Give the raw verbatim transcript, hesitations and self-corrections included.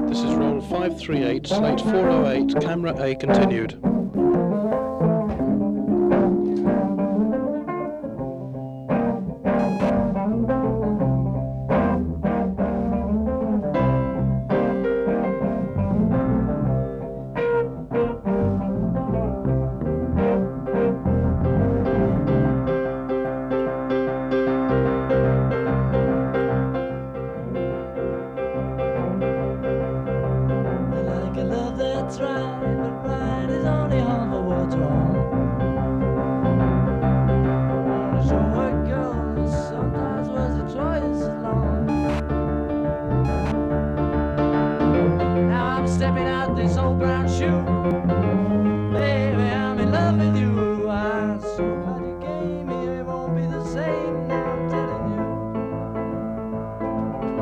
This is roll five three eight, slate four oh eight, camera A continued. That's right, but right is only half of what's wrong. So what goes sometimes was a choice long. Now I'm stepping out this old brown shoe.